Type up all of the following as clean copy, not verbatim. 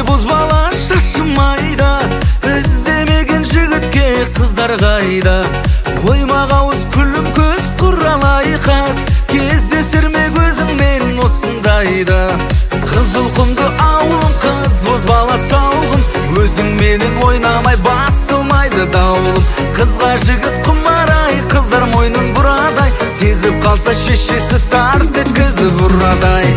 боз бала шашым айда, іздемеген жігітке қыздар қайда. Оймақ ауыз күлім көз құралай қаз, кездесір ме көзіңмен осындайда. Қызыл құмды ауылым қыз, боз бала сауғым, өзіңменен ойнамай басылмайды даулым. Қызға жігіт құмарай, қыздар мойнын бұрадай, сезіп қалса шешесі сарт еткізіп ұрадай.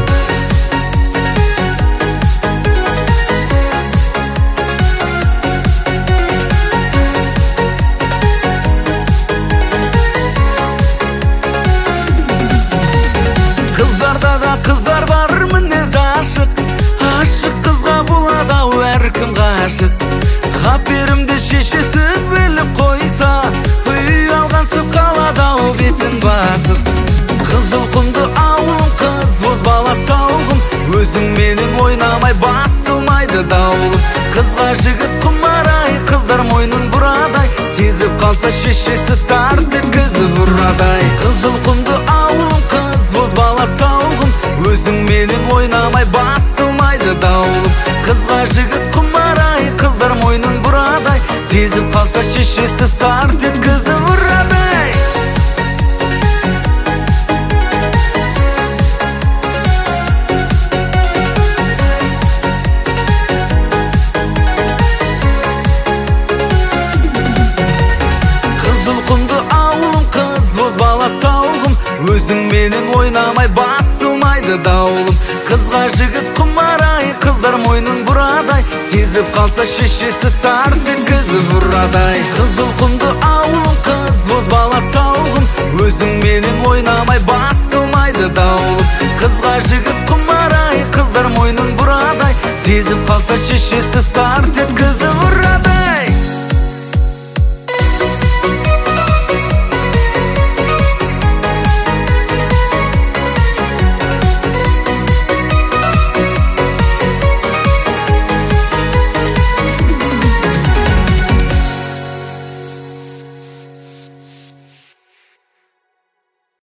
Қыздарда да қыздар бар мінез ашық, ашық қызға болады ау әркім ғашық. Қаперімді шешесі біліп қойса, үй алғансып қалады ау бетін басып. Қызыл құмды ауылым қыз, боз бала сауғым, өзіңменен ойнамай басылмайды даулым. Қызға жігіт құмарай, қыздар мойнын бұрадай, сезіп қалса шешесі сарт еткізіп ұрадай. Қызыл құмды ауылым қыз, боз бала сауғым, өзіңменен ойнамай басылмайды даулым. Қызға жігіт құмарай, қыздар мойнын бұрадай, сезіп қалса шешесі сарт еткізіп ұрадай. Қызыл құмды ауылым қыз, боз бала сауғым, өзіңменен ойнамай басылмайды даулым. Қызға жігіт құмарай, қыздар мойнын бұрадай, сезіп қалса шешесі сарт еткізіп ұрадай. Қызыл құмды ауылым қыз, боз бала сауғым, өзіңменен ойнамай басылмайды даулым. Қызға жігіт құмарай, қыздар мойнын бұрадай, сезіп қалса шешесі сарт еткізіп